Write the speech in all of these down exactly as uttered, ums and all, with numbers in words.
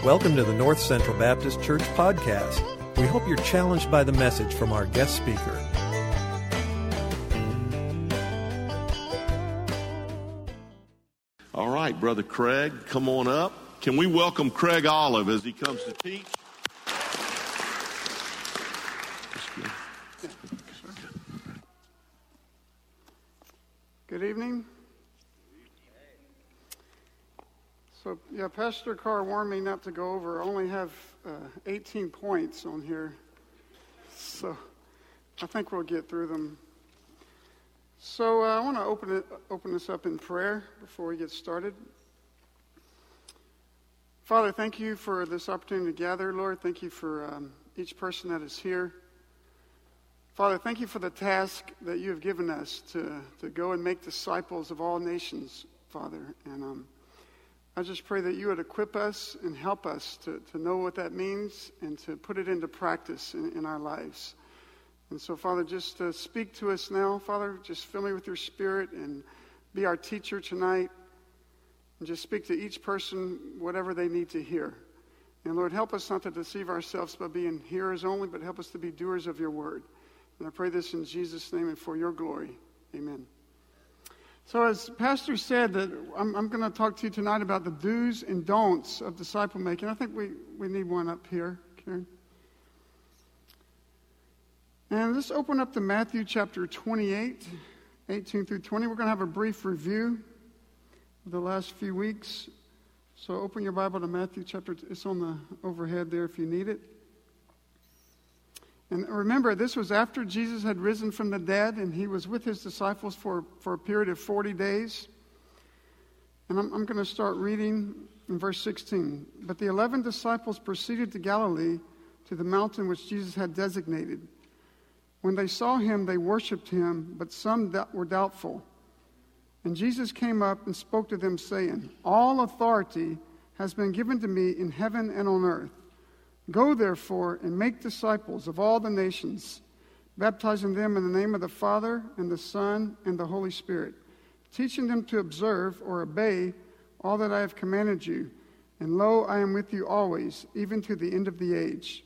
Welcome to the North Central Baptist Church podcast. We hope you're challenged by the message from our guest speaker. All right, Brother Craig, come on up. Can we welcome Craig Olive as he comes to teach? Good evening. So, yeah, Pastor Carr warned me not to go over. I only have uh, eighteen points on here. So, I think we'll get through them. So, uh, I want to open it, open this up in prayer before we get started. Father, thank you for this opportunity to gather, Lord. Thank you for um, each person that is here. Father, thank you for the task that you have given us to, to go and make disciples of all nations, Father. And um, I just pray that you would equip us and help us to, to know what that means and to put it into practice in, in our lives. And so, Father, just uh, speak to us now. Father, just fill me with your Spirit and be our teacher tonight. And just speak to each person whatever they need to hear. And Lord, help us not to deceive ourselves by being hearers only, but help us to be doers of your word. And I pray this in Jesus' name and for your glory. Amen. So as Pastor said, that I'm, I'm going to talk to you tonight about the do's and don'ts of disciple making. I think we, we need one up here, Karen. And let's open up to Matthew chapter twenty-eight, eighteen through twenty. We're going to have a brief review of the last few weeks. So open your Bible to Matthew chapter, it's on the overhead there if you need it. And remember, this was after Jesus had risen from the dead, and he was with his disciples for, for a period of forty days. And I'm, I'm going to start reading in verse sixteen. But the eleven disciples proceeded to Galilee, to the mountain which Jesus had designated. When they saw him, they worshipped him, but some were doubtful. And Jesus came up and spoke to them, saying, "All authority has been given to me in heaven and on earth. Go, therefore, and make disciples of all the nations, baptizing them in the name of the Father, and the Son, and the Holy Spirit, teaching them to observe or obey all that I have commanded you. And lo, I am with you always, even to the end of the age."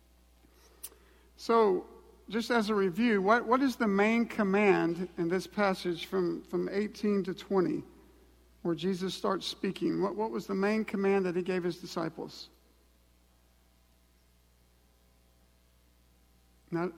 So, just as a review, what, what is the main command in this passage from, from eighteen to twenty, where Jesus starts speaking? What, what was the main command that he gave his disciples? Now,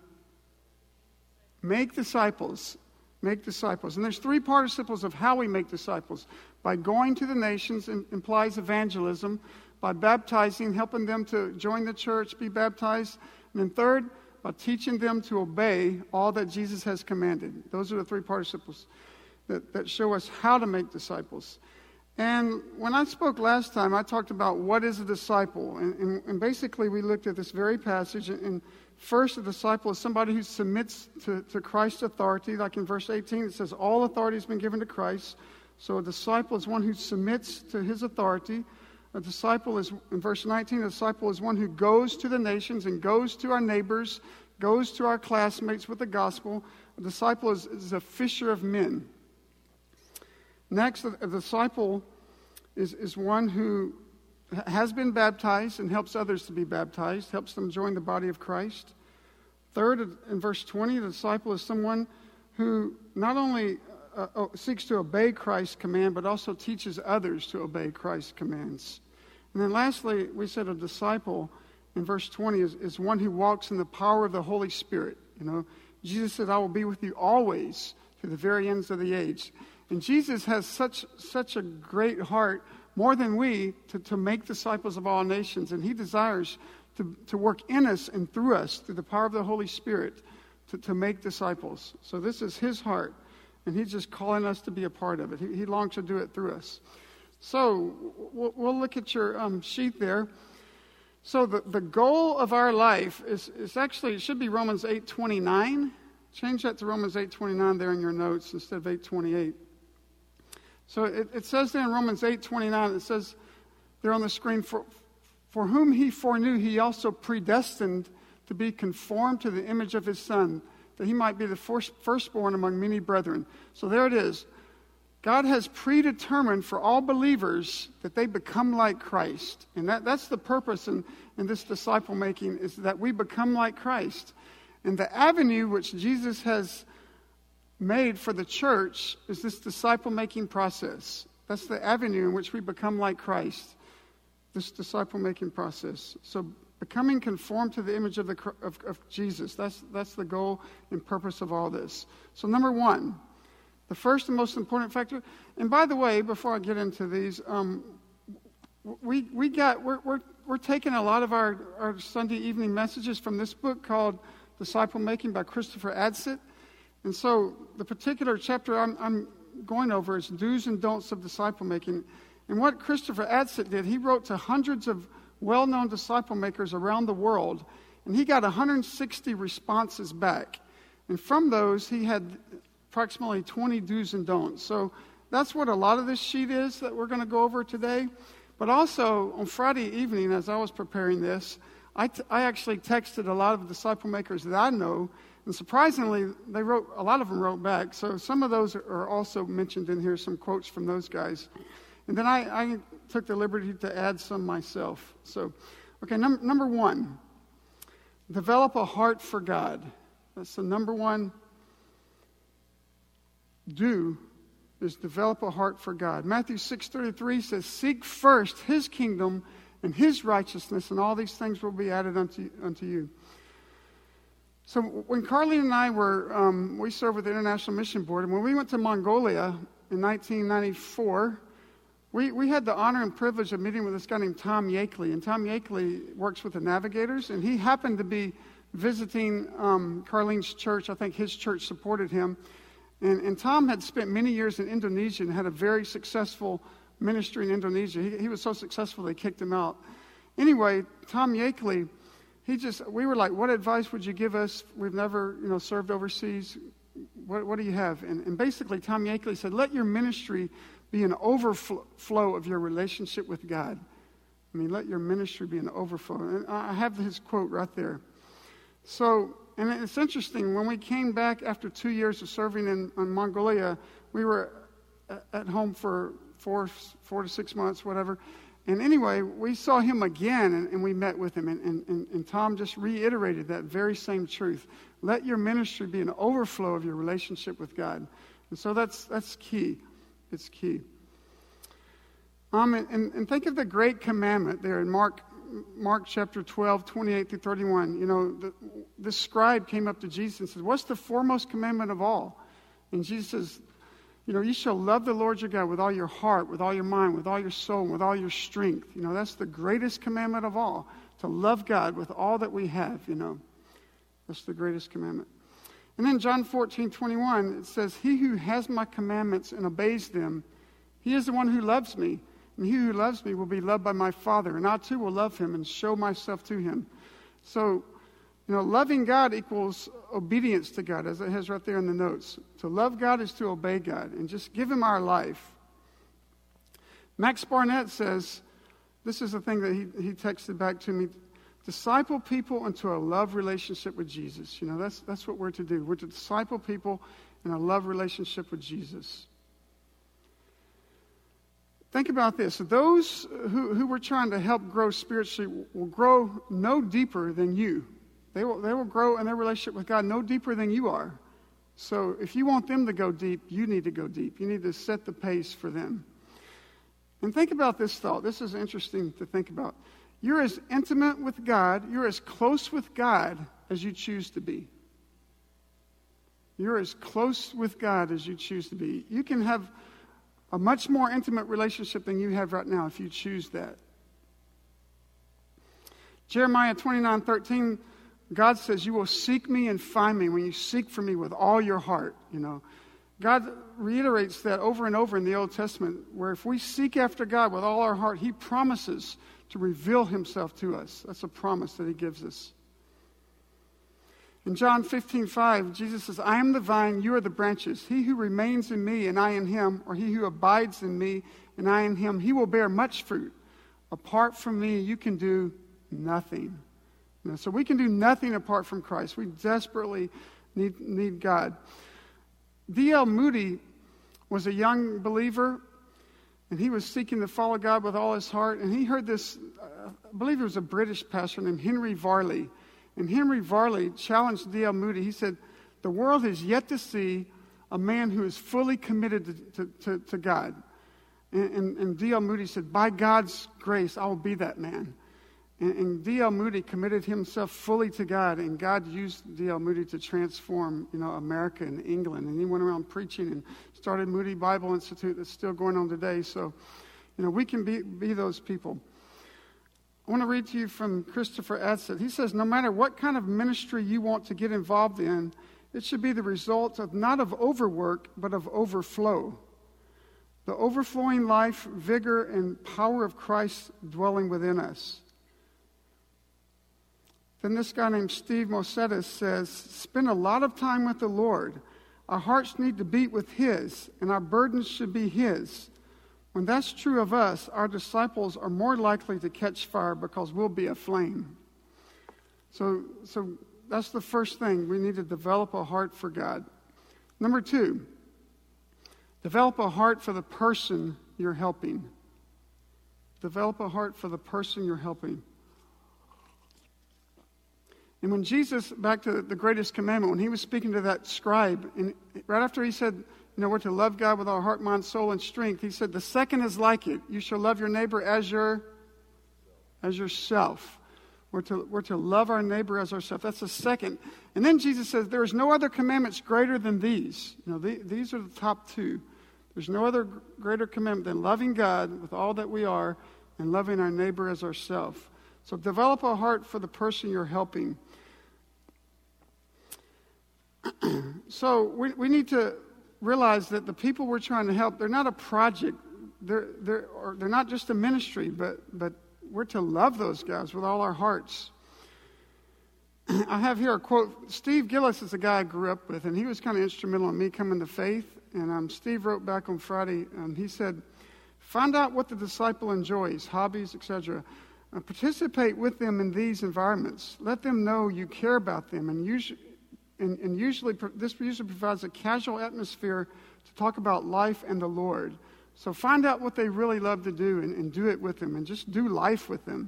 make disciples. Make disciples. And there's three participles of how we make disciples. By going to the nations implies evangelism. By baptizing, helping them to join the church, be baptized. And then third, by teaching them to obey all that Jesus has commanded. Those are the three participles that, that show us how to make disciples. And when I spoke last time, I talked about what is a disciple. And, and, and basically, we looked at this very passage. And, and first, a disciple is somebody who submits to, to Christ's authority. Like in verse eighteen, it says, all authority has been given to Christ. So a disciple is one who submits to his authority. A disciple is, in verse nineteen, a disciple is one who goes to the nations and goes to our neighbors, goes to our classmates with the gospel. A disciple is, is a fisher of men. Next, a, a disciple is, is one who has been baptized and helps others to be baptized, helps them join the body of Christ. Third, in verse twenty, the disciple is someone who not only uh, uh, seeks to obey Christ's command, but also teaches others to obey Christ's commands. And then lastly, we said a disciple in verse twenty is, is one who walks in the power of the Holy Spirit. You know, Jesus said, "I will be with you always to the very ends of the age." And Jesus has such such a great heart, more than we, to, to make disciples of all nations. And he desires to, to work in us and through us, through the power of the Holy Spirit, to, to make disciples. So this is his heart. And he's just calling us to be a part of it. He, he longs to do it through us. So we'll, we'll look at your um, sheet there. So the, the goal of our life is, is actually, it should be Romans eight twenty-nine. Change that to Romans eight twenty-nine there in your notes instead of eight twenty-eight. So it, it says there in Romans eight twenty-nine, it says there on the screen, for, for whom he foreknew, he also predestined to be conformed to the image of his Son, that he might be the first, firstborn among many brethren. So there it is. God has predetermined for all believers that they become like Christ. And that, that's the purpose in, in this disciple making, is that we become like Christ. And the avenue which Jesus has made for the church is this disciple making process. That's the avenue in which we become like Christ, this disciple making process. So becoming conformed to the image of, the, of, of Jesus, that's, that's the goal and purpose of all this. So number one, the first and most important factor, and by the way, before I get into these, um, we we got we're we're we're taking a lot of our, our Sunday evening messages from this book called Disciple Making by Christopher Adsit, and so the particular chapter I'm I'm going over is do's and don'ts of disciple making, and what Christopher Adsit did, he wrote to hundreds of well-known disciple makers around the world, and he got one hundred sixty responses back, and from those he had approximately twenty do's and don'ts. So that's what a lot of this sheet is that we're going to go over today. But also, on Friday evening, as I was preparing this, I, t- I actually texted a lot of disciple makers that I know, and surprisingly, they wrote, a lot of them wrote back. So some of those are also mentioned in here, some quotes from those guys. And then I, I took the liberty to add some myself. So, okay, num- number one, develop a heart for God. That's the number one do is develop a heart for God. Matthew six thirty-three says, seek first his kingdom and his righteousness, and all these things will be added unto, unto you. So when Carlene and I were, um, we served with the International Mission Board, and when we went to Mongolia in nineteen ninety-four, we, we had the honor and privilege of meeting with this guy named Tom Yakeley. And Tom Yakeley works with the Navigators, and he happened to be visiting um, Carlene's church. I think his church supported him. And, and Tom had spent many years in Indonesia and had a very successful ministry in Indonesia. He, he was so successful they kicked him out. Anyway, Tom Yakeley, he just, we were like, what advice would you give us? We've never, you know, served overseas. What, what do you have? And, and basically, Tom Yakeley said, let your ministry be an overflow of your relationship with God. I mean, let your ministry be an overflow. And I have his quote right there. So, and it's interesting, when we came back after two years of serving in, in Mongolia, we were at home for four, four to six months, whatever. And anyway, we saw him again, and, and we met with him. And, and, and, and Tom just reiterated that very same truth. Let your ministry be an overflow of your relationship with God. And so that's that's key. It's key. Um, and, and think of the great commandment there in Mark Mark chapter twelve, twenty-eight through thirty-one. You know, the, this scribe came up to Jesus and said, what's the foremost commandment of all? And Jesus says, you know, you shall love the Lord your God with all your heart, with all your mind, with all your soul, and with all your strength. You know, that's the greatest commandment of all, to love God with all that we have, you know. That's the greatest commandment. And then John fourteen, twenty-one, it says, he who has my commandments and obeys them, he is the one who loves me. And he who loves me will be loved by my Father, and I too will love him and show myself to him. So, you know, loving God equals obedience to God, as it has right there in the notes. To love God is to obey God and just give him our life. Max Barnett says, this is the thing that he, he texted back to me, disciple people into a love relationship with Jesus. You know, that's that's what we're to do. We're to disciple people in a love relationship with Jesus. Think about this. Those who, who we're trying to help grow spiritually will grow no deeper than you. They will, they will grow in their relationship with God no deeper than you are. So if you want them to go deep, you need to go deep. You need to set the pace for them. And think about this thought. This is interesting to think about. You're as intimate with God, you're as close with God as you choose to be. You're as close with God as you choose to be. You can have a much more intimate relationship than you have right now if you choose that. Jeremiah twenty-nine thirteen, God says, you will seek me and find me when you seek for me with all your heart. You know, God reiterates that over and over in the Old Testament, where if we seek after God with all our heart, he promises to reveal himself to us. That's a promise that he gives us. In John fifteen five, Jesus says, I am the vine, you are the branches. He who remains in me and I in him, or he who abides in me and I in him, he will bear much fruit. Apart from me, you can do nothing. You know, so we can do nothing apart from Christ. We desperately need, need God. D L Moody, was a young believer, and he was seeking to follow God with all his heart. And he heard this, uh, I believe it was a British pastor named Henry Varley. And Henry Varley challenged D L Moody. He said, the world has yet to see a man who is fully committed to, to, to, to God. And, and, and D L Moody said, by God's grace, I will be that man. And, and D L Moody committed himself fully to God, and God used D L Moody to transform, you know, America and England. And he went around preaching and started Moody Bible Institute that's still going on today. So, you know, we can be, be those people. I want to read to you from Christopher Adset. He says, no matter what kind of ministry you want to get involved in, it should be the result of not of overwork, but of overflow. The overflowing life, vigor, and power of Christ dwelling within us. Then this guy named Steve Mosetis says, spend a lot of time with the Lord. Our hearts need to beat with His, and our burdens should be His. When that's true of us, our disciples are more likely to catch fire because we'll be aflame. So, so that's the first thing. We need to develop a heart for God. Number two, develop a heart for the person you're helping. Develop a heart for the person you're helping. And when Jesus, back to the greatest commandment, when he was speaking to that scribe, and right after he said, you know, we're to love God with our heart, mind, soul, and strength, he said, the second is like it. You shall love your neighbor as your, as yourself. We're to, we're to love our neighbor as ourselves. That's the second. And then Jesus says, there is no other commandments greater than these. You know, the, these are the top two. There's no other greater commandment than loving God with all that we are and loving our neighbor as ourselves. So develop a heart for the person you're helping. So we, we need to realize that the people we're trying to help, they're not a project. They're, they're, or they're not just a ministry, but, but we're to love those guys with all our hearts. I have here a quote. Steve Gillis is a guy I grew up with, and he was kind of instrumental in me coming to faith. And um, Steve wrote back on Friday, and he said, find out what the disciple enjoys, hobbies, et cetera. Uh, participate with them in these environments. Let them know you care about them, and usually, and, and usually this usually provides a casual atmosphere to talk about life and the Lord. So find out what they really love to do and, and do it with them, and just do life with them.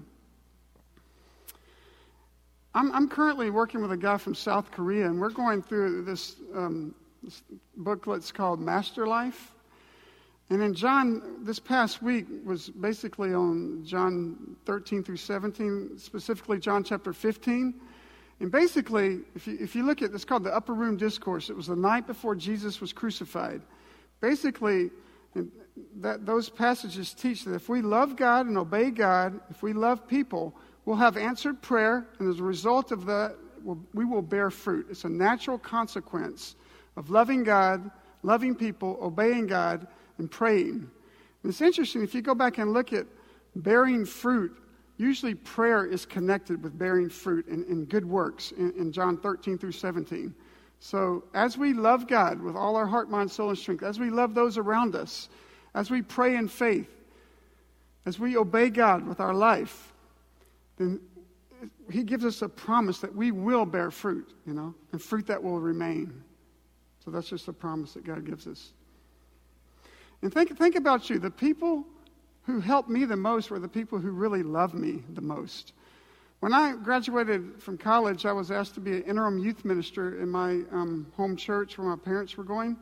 I'm, I'm currently working with a guy from South Korea, and we're going through this, um, this booklet's called Master Life. And in John, this past week was basically on John thirteen through seventeen, specifically John chapter fifteen. And basically, if you, if you look at, it's called the Upper Room Discourse. It was the night before Jesus was crucified. Basically, that those passages teach that if we love God and obey God, if we love people, we'll have answered prayer, and as a result of that, we'll, we will bear fruit. It's a natural consequence of loving God, loving people, obeying God, and praying. And it's interesting, if you go back and look at bearing fruit, usually prayer is connected with bearing fruit and, and good works in, in John thirteen through seventeen. So as we love God with all our heart, mind, soul, and strength, as we love those around us, as we pray in faith, as we obey God with our life, then He gives us a promise that we will bear fruit, you know, and fruit that will remain. So that's just a promise that God gives us. And think, think about you. The people who helped me the most were the people who really loved me the most. When I graduated from college, I was asked to be an interim youth minister in my um, home church where my parents were going.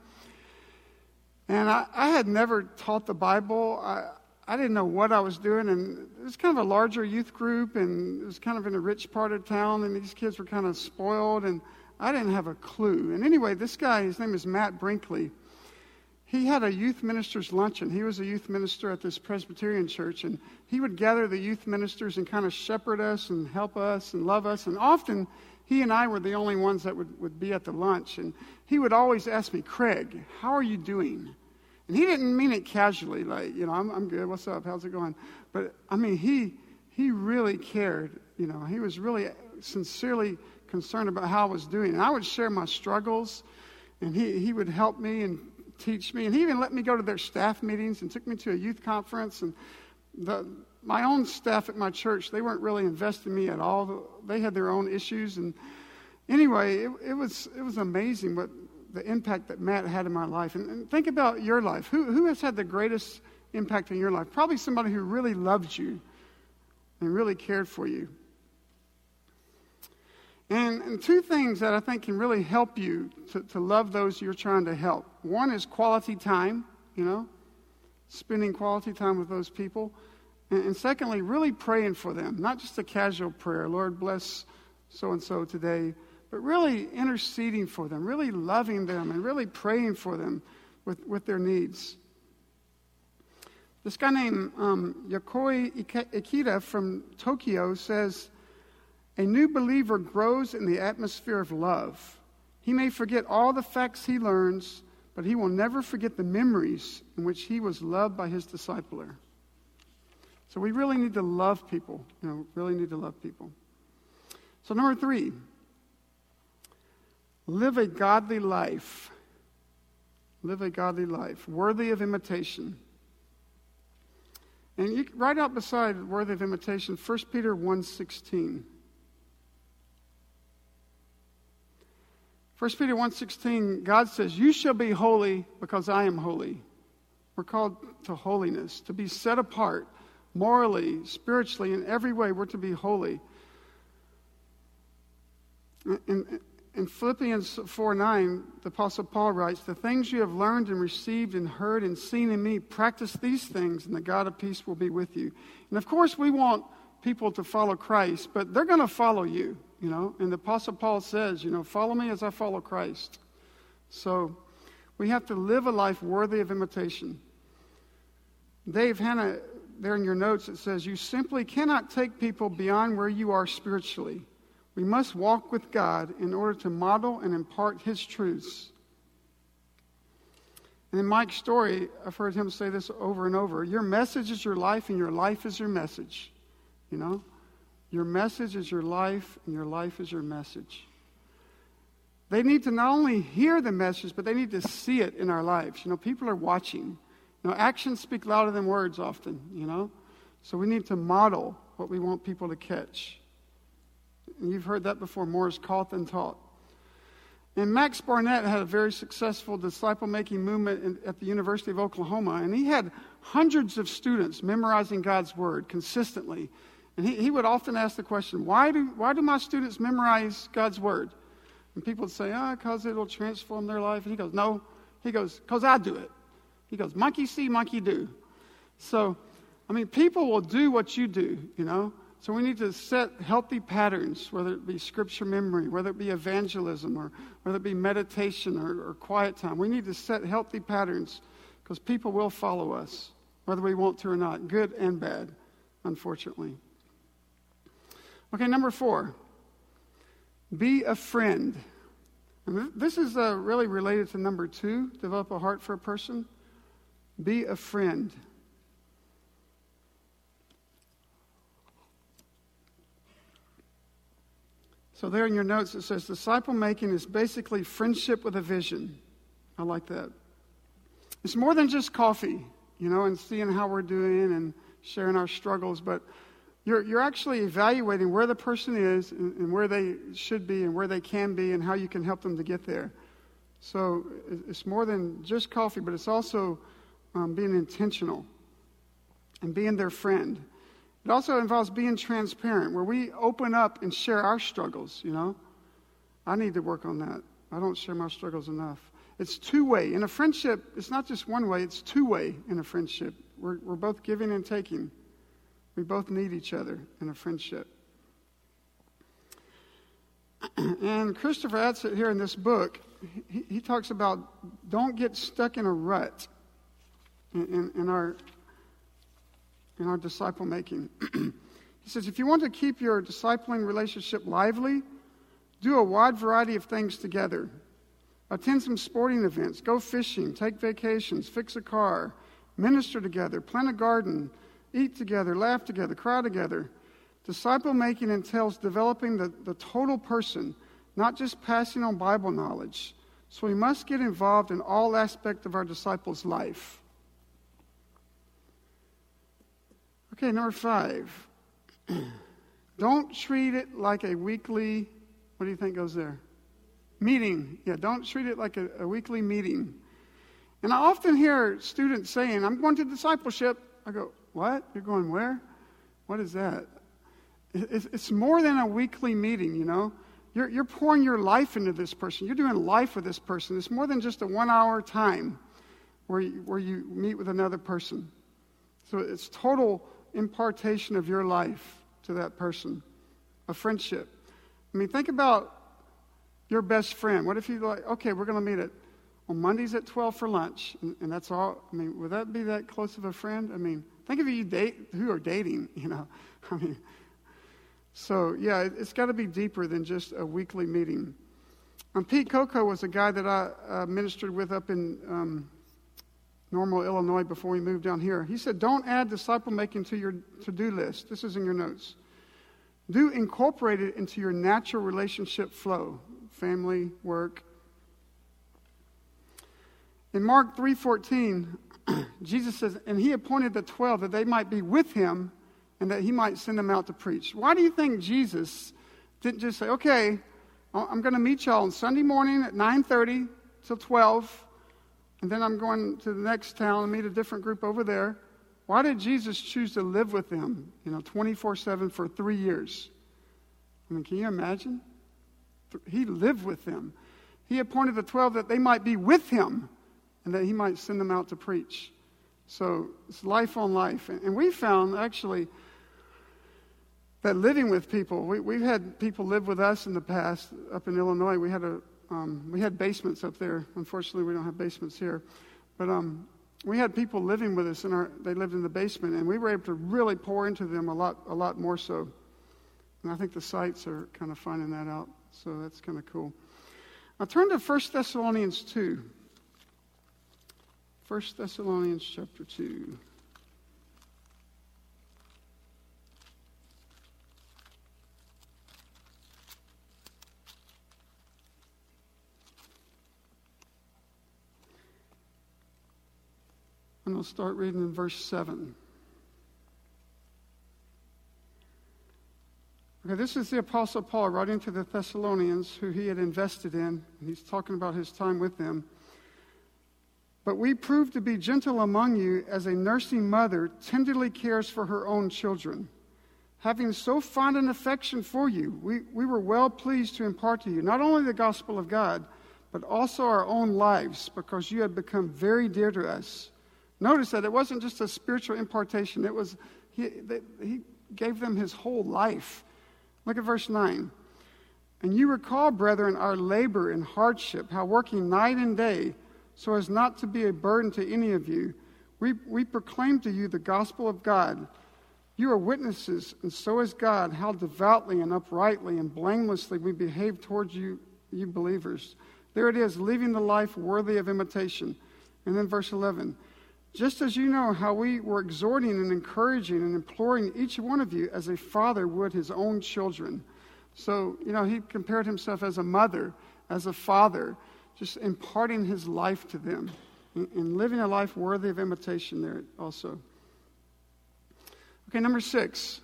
And I, I had never taught the Bible. I, I didn't know what I was doing. And it was kind of a larger youth group, and it was kind of in a rich part of town, and these kids were kind of spoiled, and I didn't have a clue. And anyway, this guy, his name is Matt Brinkley. He had a youth minister's luncheon. He was a youth minister at this Presbyterian church, and he would gather the youth ministers and kind of shepherd us and help us and love us. And often, he and I were the only ones that would, would be at the lunch. And he would always ask me, Craig, how are you doing? And he didn't mean it casually, like, you know, I'm, I'm good, what's up, how's it going? But, I mean, he he really cared, you know. He was really sincerely concerned about how I was doing. And I would share my struggles, and he, he would help me and teach me, and he even let me go to their staff meetings and took me to a youth conference. And the, my own staff at my church, they weren't really invested in me at all. They had their own issues, and anyway, it, it was it was amazing what the impact that Matt had in my life. And, and think about your life. Who, who has had the greatest impact in your life? Probably somebody who really loved you and really cared for you. And, and two things that I think can really help you to, to love those you're trying to help. One is quality time, you know, spending quality time with those people. And, and secondly, really praying for them. Not just a casual prayer, Lord bless so-and-so today, but really interceding for them, really loving them, and really praying for them with, with their needs. This guy named um, Yokoi Ikeda from Tokyo says, a new believer grows in the atmosphere of love. He may forget all the facts he learns, but he will never forget the memories in which he was loved by his discipler. So we really need to love people, you know, really need to love people. So number three, live a godly life. Live a godly life, worthy of imitation. And you right out beside worthy of imitation, First Peter one sixteen. First Peter one sixteen, God says, you shall be holy because I am holy. We're called to holiness, to be set apart, morally, spiritually, in every way. We're to be holy. In, in Philippians four nine, the Apostle Paul writes, the things you have learned and received and heard and seen in me, practice these things, and the God of peace will be with you. And of course, we want people to follow Christ, but they're going to follow you. You know, and the Apostle Paul says, you know, follow me as I follow Christ. So we have to live a life worthy of imitation. Dave Hanna, there in your notes, it says, you simply cannot take people beyond where you are spiritually. We must walk with God in order to model and impart His truths. And in Mike's story, I've heard him say this over and over. Your message is your life, and your life is your message. You know? Your message is your life, and your life is your message. They need to not only hear the message, but they need to see it in our lives. You know, people are watching. You know, actions speak louder than words often, you know. So we need to model what we want people to catch. And you've heard that before, more is caught than taught. And Max Barnett had a very successful disciple-making movement in, at the University of Oklahoma, and he had hundreds of students memorizing God's Word consistently. And he, he would often ask the question, why do why do my students memorize God's Word? And people would say, oh, because it'll transform their life. And he goes, no. He goes, because I do it. He goes, monkey see, monkey do. So, I mean, people will do what you do, you know. So we need to set healthy patterns, whether it be scripture memory, whether it be evangelism, or whether it be meditation or, or quiet time. We need to set healthy patterns because people will follow us, whether we want to or not, good and bad, unfortunately. Okay, number four, be a friend. And this is uh, really related to number two, develop a heart for a person. Be a friend. So there in your notes it says, disciple making is basically friendship with a vision. I like that. It's more than just coffee, you know, and seeing how we're doing and sharing our struggles, but You're, you're actually evaluating where the person is and, and where they should be and where they can be and how you can help them to get there. So it's more than just coffee, but it's also um, being intentional and being their friend. It also involves being transparent, where we open up and share our struggles, you know. I need to work on that. I don't share my struggles enough. It's two-way. In a friendship, it's not just one way, it's two-way in a friendship. We're, we're both giving and taking. We both need each other in a friendship. And Christopher Adsett here in this book, he, he talks about don't get stuck in a rut in, in, in our in our disciple making. He says, if you want to keep your discipling relationship lively, do a wide variety of things together. Attend some sporting events, go fishing, take vacations, fix a car, minister together, plant a garden, eat together, laugh together, cry together. Disciple making entails developing the, the total person, not just passing on Bible knowledge. So we must get involved in all aspects of our disciples' life. Okay, number five. Don't treat it like a weekly, what do you think goes there? Meeting. Yeah, don't treat it like a, a weekly meeting. And I often hear students saying, I'm going to discipleship. I go, what? You're going where? What is that? It's, it's more than a weekly meeting, you know. You're, you're pouring your life into this person. You're doing life with this person. It's more than just a one-hour time where you, where you meet with another person. So it's total impartation of your life to that person, a friendship. I mean, think about your best friend. What if you like, okay, we're going to meet at on Mondays at twelve for lunch, and, and that's all. I mean, would that be that close of a friend? I mean, think of you date who are dating, you know. I mean, so yeah, it, it's got to be deeper than just a weekly meeting. Um, Pete Coco was a guy that I uh, ministered with up in um, Normal, Illinois before we moved down here. He said, don't add disciple making to your to-do list. This is in your notes. Do incorporate it into your natural relationship flow, family, work. In Mark three fourteen, Jesus says, and he appointed the twelve that they might be with him and that he might send them out to preach. Why do you think Jesus didn't just say, okay, I'm going to meet y'all on Sunday morning at nine thirty till twelve, and then I'm going to the next town and meet a different group over there? Why did Jesus choose to live with them, you know, twenty-four seven for three years? I mean, can you imagine? He lived with them. He appointed the twelve that they might be with him and that he might send them out to preach. So it's life on life. And we found, actually, that living with people, we, we've had people live with us in the past up in Illinois. We had a um, we had basements up there. Unfortunately, we don't have basements here. But um, we had people living with us, in our, they lived in the basement, and we were able to really pour into them a lot, a lot more so. And I think the sites are kind of finding that out. So that's kind of cool. Now turn to First Thessalonians two. First Thessalonians chapter two. And we'll start reading in verse seven. Okay, this is the Apostle Paul writing to the Thessalonians, who he had invested in, and he's talking about his time with them. But we proved to be gentle among you as a nursing mother tenderly cares for her own children. Having so fond an affection for you, we, we were well pleased to impart to you not only the gospel of God, but also our own lives, because you had become very dear to us. Notice that it wasn't just a spiritual impartation. It was, he, they, he gave them his whole life. Look at verse nine. And you recall, brethren, our labor and hardship, how working night and day, so as not to be a burden to any of you, we, we proclaim to you the gospel of God. You are witnesses, and so is God, how devoutly and uprightly and blamelessly we behave towards you, you believers. There it is, leaving the life worthy of imitation. And then verse eleven. Just as you know how we were exhorting and encouraging and imploring each one of you as a father would his own children. So, you know, he compared himself as a mother, as a father, just imparting his life to them and living a life worthy of imitation there also. Okay, number six.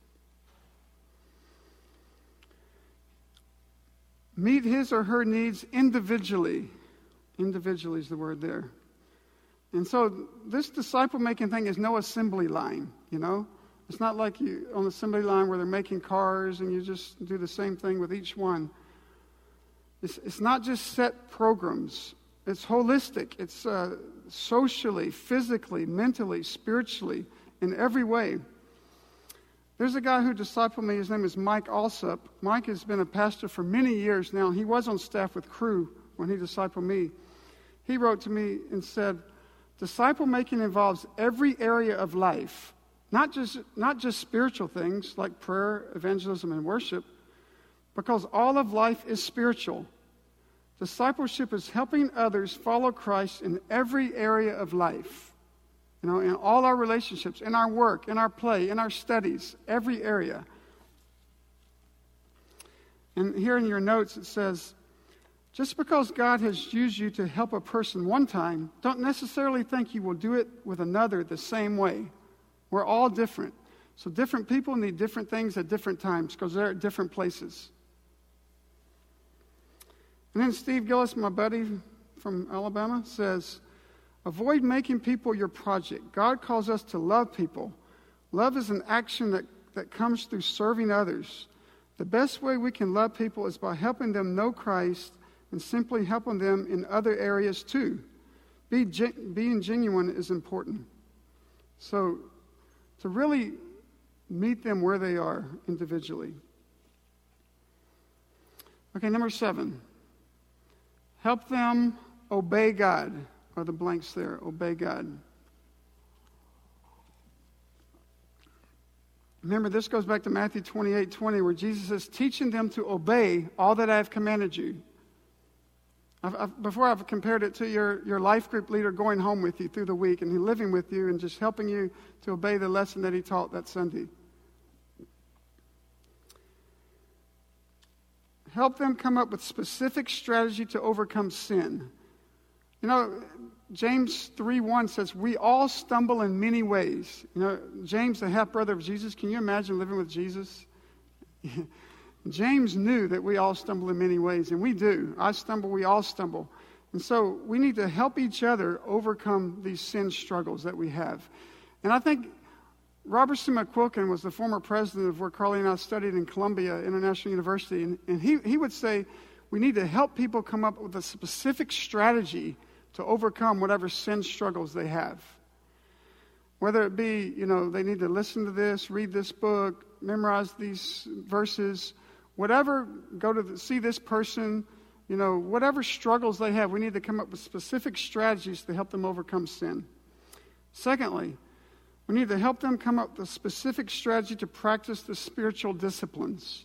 Meet his or her needs individually. Individually is the word there. And so this disciple-making thing is no assembly line, you know. It's not like you on the assembly line where they're making cars and you just do the same thing with each one. It's, it's not just set programs. It's holistic. It's uh, socially, physically, mentally, spiritually, in every way. There's a guy who discipled me. His name is Mike Alsop. Mike has been a pastor for many years now. He was on staff with Crew when he discipled me. He wrote to me and said, disciple making involves every area of life, not just not just spiritual things like prayer, evangelism, and worship, because all of life is spiritual. Discipleship is helping others follow Christ in every area of life. You know, in all our relationships, in our work, in our play, in our studies, every area. And here in your notes it says, just because God has used you to help a person one time, don't necessarily think you will do it with another the same way. We're all different. So different people need different things at different times because they're at different places. And then Steve Gillis, my buddy from Alabama, says, avoid making people your project. God calls us to love people. Love is an action that, that comes through serving others. The best way we can love people is by helping them know Christ and simply helping them in other areas too. Be, being genuine is important. So, to really meet them where they are individually. Okay, number seven. Help them obey God. Or the blanks there, obey God. Remember, this goes back to Matthew twenty-eight twenty, where Jesus says, teaching them to obey all that I have commanded you. I've, I've, before I've compared it to your, your life group leader going home with you through the week and he living with you and just helping you to obey the lesson that he taught that Sunday. Help them come up with specific strategy to overcome sin. You know, James three one says, we all stumble in many ways. You know, James, the half-brother of Jesus, can you imagine living with Jesus? James knew that we all stumble in many ways, and we do. I stumble, we all stumble. And so we need to help each other overcome these sin struggles that we have. And I think Robertson McQuilkin was the former president of where Carly and I studied in Columbia International University, and, and he, he would say we need to help people come up with a specific strategy to overcome whatever sin struggles they have. Whether it be, you know, they need to listen to this, read this book, memorize these verses, whatever, go to the, see this person, you know, whatever struggles they have, we need to come up with specific strategies to help them overcome sin. Secondly, we need to help them come up with a specific strategy to practice the spiritual disciplines.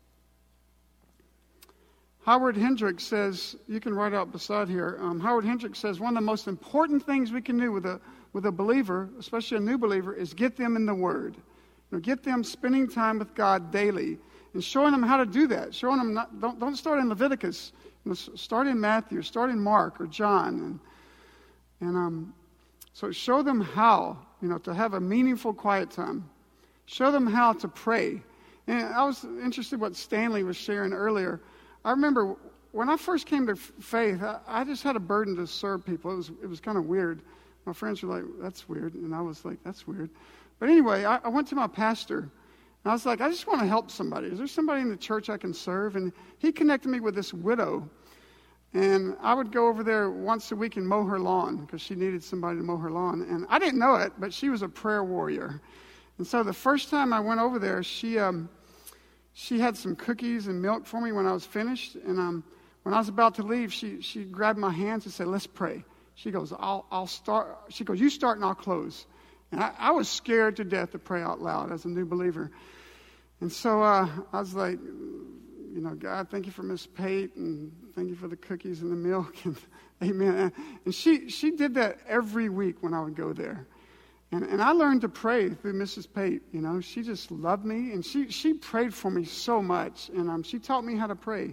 Howard Hendricks says, you can write out beside here, um, Howard Hendricks says one of the most important things we can do with a with a believer, especially a new believer, is get them in the Word. You know, get them spending time with God daily and showing them how to do that. Showing them, not, don't, don't start in Leviticus. You know, start in Matthew, start in Mark or John. And, and um, so show them how, you know, to have a meaningful quiet time. Show them how to pray. And I was interested in what Stanley was sharing earlier. I remember when I first came to faith, I, I just had a burden to serve people. It was it was kind of weird. My friends were like, that's weird. And I was like, that's weird. But anyway, I, I went to my pastor. And I was like, I just want to help somebody. Is there somebody in the church I can serve? And he connected me with this widow. And I would go over there once a week and mow her lawn because she needed somebody to mow her lawn. And I didn't know it, but she was a prayer warrior. And so the first time I went over there, she um, she had some cookies and milk for me when I was finished. And um, when I was about to leave, she she grabbed my hands and said, let's pray. She goes, I'll I'll start. She goes, you start and I'll close. And I, I was scared to death to pray out loud as a new believer. And so uh, I was like, you know, God, thank you for Miss Pate, and thank you for the cookies and the milk, and amen. And she she did that every week when I would go there. And and I learned to pray through Missus Pate. You know, she just loved me, and she, she prayed for me so much, and um, she taught me how to pray.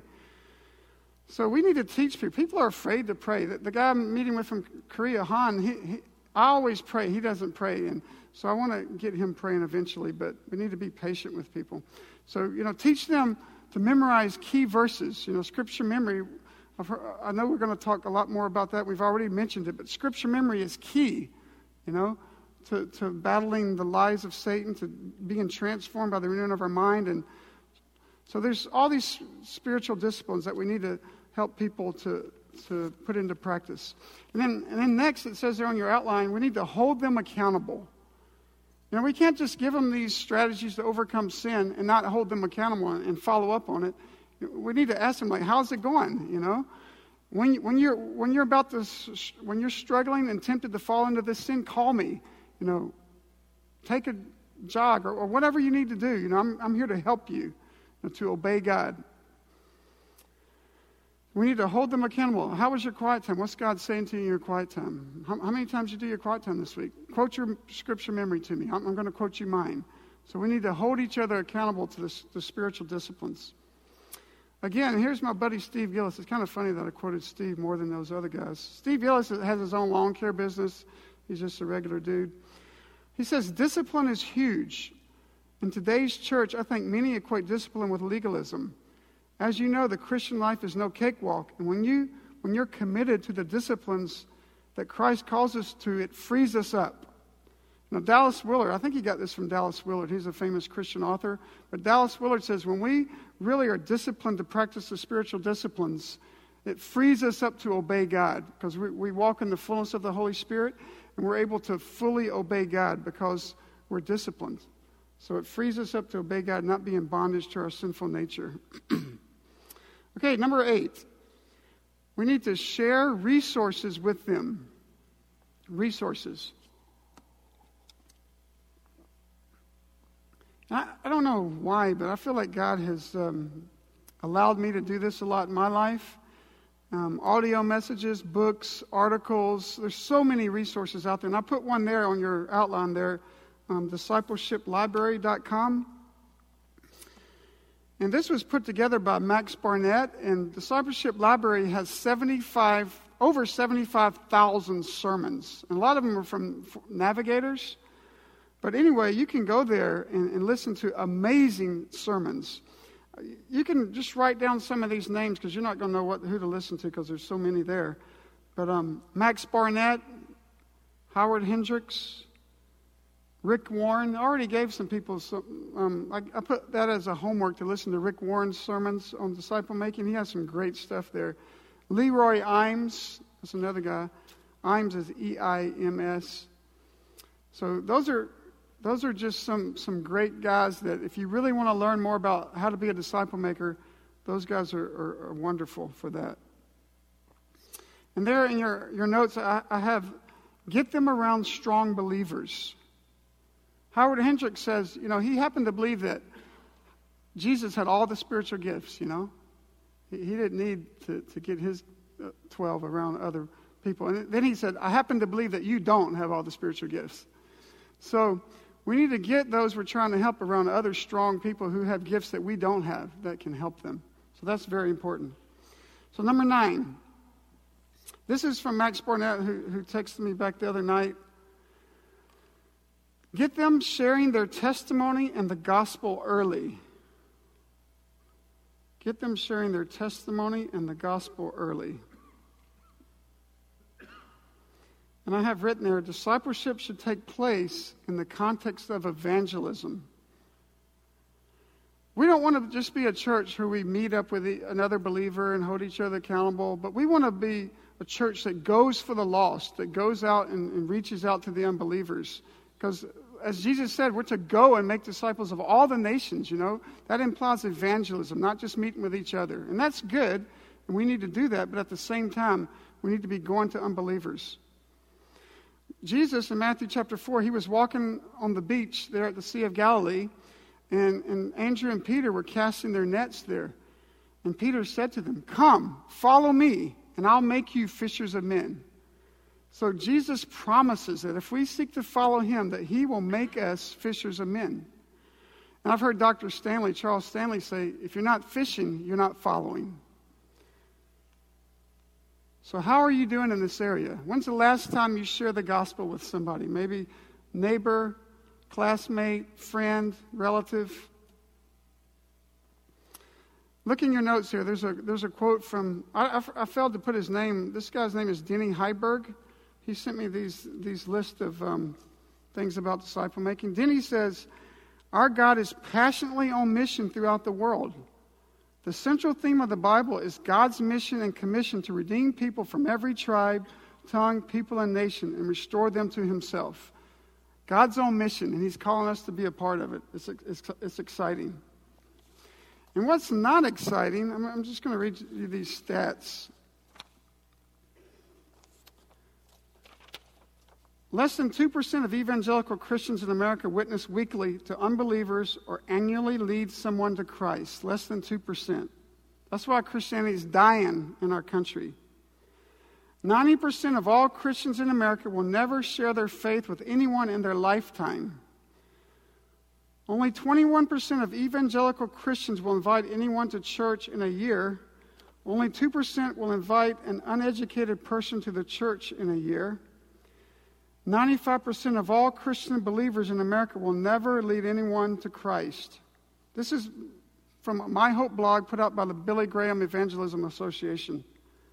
So we need to teach people. People are afraid to pray. The, the guy I'm meeting with from Korea, Han, he, he, I always pray. He doesn't pray, and so I want to get him praying eventually, but we need to be patient with people. So, you know, teach them to memorize key verses. You know, scripture memory, I've heard, I know we're going to talk a lot more about that. We've already mentioned it, but scripture memory is key, you know, to, to battling the lies of Satan, to being transformed by the renewing of our mind. And so there's all these spiritual disciplines that we need to help people to, to put into practice. And then, and then next, it says there on your outline, we need to hold them accountable. You know, we can't just give them these strategies to overcome sin and not hold them accountable and follow up on it. We need to ask them, like, how's it going? You know, when when you're when you're about to when you're struggling and tempted to fall into this sin, call me. You know, take a jog or, or whatever you need to do. You know, I'm I'm here to help you, you know, to obey God. We need to hold them accountable. How was your quiet time? What's God saying to you in your quiet time? How, how many times did you do your quiet time this week? Quote your scripture memory to me. I'm, I'm going to quote you mine. So we need to hold each other accountable to the, the spiritual disciplines. Again, here's my buddy Steve Gillis. It's kind of funny that I quoted Steve more than those other guys. Steve Gillis has his own lawn care business. He's just a regular dude. He says, discipline is huge. In today's church, I think many equate discipline with legalism. As you know, the Christian life is no cakewalk. And when, you, when you're committed to the disciplines that Christ calls us to, it frees us up. Now, Dallas Willard, I think he got this from Dallas Willard. He's a famous Christian author. But Dallas Willard says when we really are disciplined to practice the spiritual disciplines, it frees us up to obey God, because we, we walk in the fullness of the Holy Spirit, and we're able to fully obey God because we're disciplined. So it frees us up to obey God, not be in bondage to our sinful nature. Okay, number eight. We need to share resources with them. Resources. I, I don't know why, but I feel like God has um, allowed me to do this a lot in my life. Um, audio messages, books, articles. There's so many resources out there. And I put one there on your outline there, um, discipleship library dot com. And this was put together by Max Barnett. And Discipleship Library has seventy-five, over seventy-five thousand sermons. And a lot of them are from Navigators. But anyway, you can go there and, and listen to amazing sermons. You can just write down some of these names, because you're not going to know what, who to listen to, because there's so many there. But um, Max Barnett, Howard Hendricks, Rick Warren. I already gave some people some. Um, I, I put that as a homework to listen to Rick Warren's sermons on disciple making. He has some great stuff there. Leroy Imes, that's another guy. Imes is E I M S. So those are those are just some some great guys that, if you really want to learn more about how to be a disciple maker, those guys are, are, are wonderful for that. And there in your, your notes, I, I have, get them around strong believers. Howard Hendricks says, you know, he happened to believe that Jesus had all the spiritual gifts, you know. He, he didn't need to, to get his uh, twelve around other people. And then he said, I happen to believe that you don't have all the spiritual gifts. So we need to get those we're trying to help around other strong people who have gifts that we don't have that can help them. So that's very important. So number nine. This is from Max Barnett, who, who texted me back the other night. Get them sharing their testimony and the gospel early. Get them sharing their testimony and the gospel early. And I have written there, discipleship should take place in the context of evangelism. We don't want to just be a church where we meet up with another believer and hold each other accountable, but we want to be a church that goes for the lost, that goes out and, and reaches out to the unbelievers. Because as Jesus said, we're to go and make disciples of all the nations, you know. That implies evangelism, not just meeting with each other. And that's good, and we need to do that, but at the same time, we need to be going to unbelievers. Jesus, in Matthew chapter four, he was walking on the beach there at the Sea of Galilee, and, and Andrew and Peter were casting their nets there. And Peter said to them, come, follow me, and I'll make you fishers of men. So Jesus promises that if we seek to follow him, that he will make us fishers of men. And I've heard Doctor Stanley, Charles Stanley, say, if you're not fishing, you're not following. So how are you doing in this area? When's the last time you shared the gospel with somebody? Maybe neighbor, classmate, friend, relative? Look in your notes here. There's a there's a quote from, I, I, I failed to put his name. This guy's name is Denny Heiberg. He sent me these, these list of um, things about disciple making. Denny says, our God is passionately on mission throughout the world. The central theme of the Bible is God's mission and commission to redeem people from every tribe, tongue, people, and nation and restore them to himself. God's own mission, and he's calling us to be a part of it. It's, it's, it's exciting. And what's not exciting, I'm, I'm just going to read you these stats. Less than two percent of evangelical Christians in America witness weekly to unbelievers or annually lead someone to Christ. Less than two percent. That's why Christianity is dying in our country. ninety percent of all Christians in America will never share their faith with anyone in their lifetime. Only twenty-one percent of evangelical Christians will invite anyone to church in a year. Only two percent will invite an uneducated person to the church in a year. ninety-five percent of all Christian believers in America will never lead anyone to Christ. This is from My Hope blog put out by the Billy Graham Evangelism Association.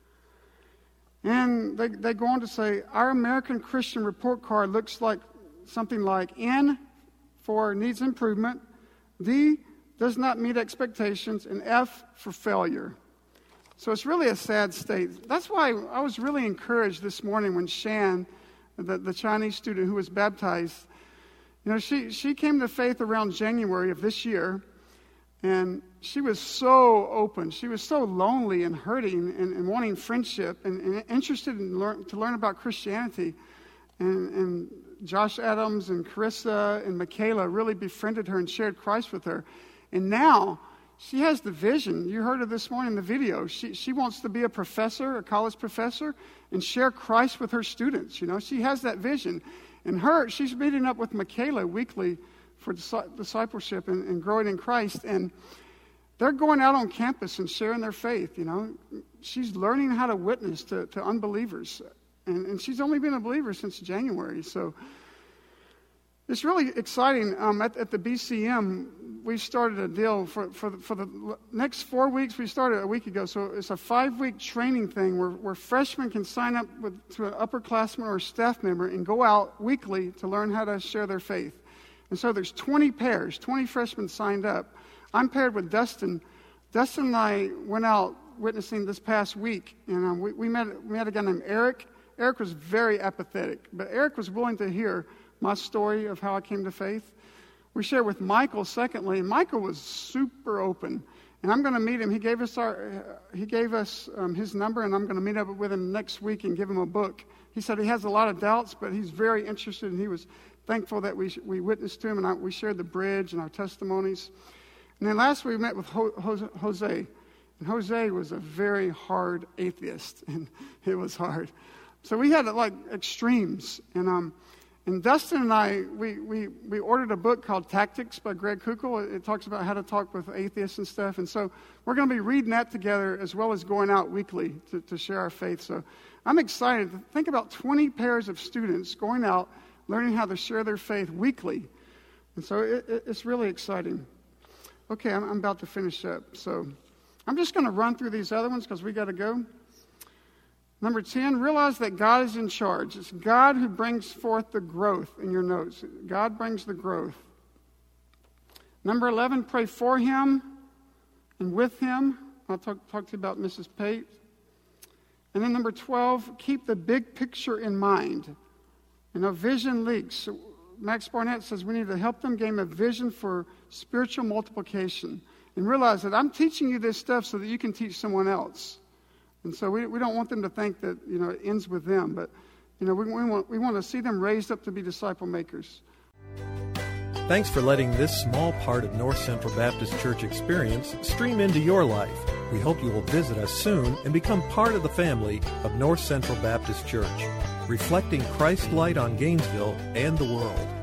And they, they go on to say, our American Christian report card looks like something like N for needs improvement, D does not meet expectations, and F for failure. So it's really a sad state. That's why I was really encouraged this morning when Shan, the, the Chinese student who was baptized, you know, she, she came to faith around January of this year, and she was so open. She was so lonely and hurting and, and wanting friendship and, and interested in learn, to learn about Christianity. And, and Josh Adams and Carissa and Michaela really befriended her and shared Christ with her. And now she has the vision. You heard her this morning in the video. She she wants to be a professor, a college professor, and share Christ with her students. You know, she has that vision. And her, she's meeting up with Michaela weekly for discipleship and, and growing in Christ. And they're going out on campus and sharing their faith, you know. She's learning how to witness to, to unbelievers. And, and she's only been a believer since January. So it's really exciting. Um, at, at the B C M, we started a deal for, for, the, for the next four weeks. We started a week ago. So it's a five-week training thing where, where freshmen can sign up with, to an upperclassman or a staff member and go out weekly to learn how to share their faith. And so there's twenty pairs, twenty freshmen signed up. I'm paired with Dustin. Dustin and I went out witnessing this past week, and um, we, we, met, we met a guy named Eric. Eric was very apathetic, but Eric was willing to hear my story of how I came to faith. We shared with Michael, secondly, and Michael was super open. And I'm going to meet him. He gave us our, he gave us um, his number, and I'm going to meet up with him next week and give him a book. He said he has a lot of doubts, but he's very interested, and he was thankful that we we witnessed to him, and I, we shared the bridge and our testimonies. And then last week we met with Ho, Jose, Jose, and Jose was a very hard atheist, and it was hard. So we had like extremes, and um, and Dustin and I we we we ordered a book called Tactics by Greg Koukl. It, it talks about how to talk with atheists and stuff, and so we're going to be reading that together as well as going out weekly to, to share our faith. So I'm excited to think about twenty pairs of students going out, learning how to share their faith weekly. And so it, it, it's really exciting. Okay, I'm, I'm about to finish up. So I'm just going to run through these other ones because we got to go. Number ten, realize that God is in charge. It's God who brings forth the growth in your notes. God brings the growth. Number eleven, pray for him and with him. I'll talk, talk to you about Missus Pate. And then number twelve, keep the big picture in mind. You know, vision leaks. Max Barnett says we need to help them gain a vision for spiritual multiplication. And realize that I'm teaching you this stuff so that you can teach someone else. And so we we don't want them to think that, you know, it ends with them. But, you know, we, we want we want to see them raised up to be disciple makers. Thanks for letting this small part of North Central Baptist Church experience stream into your life. We hope you will visit us soon and become part of the family of North Central Baptist Church, reflecting Christ's light on Gainesville and the world.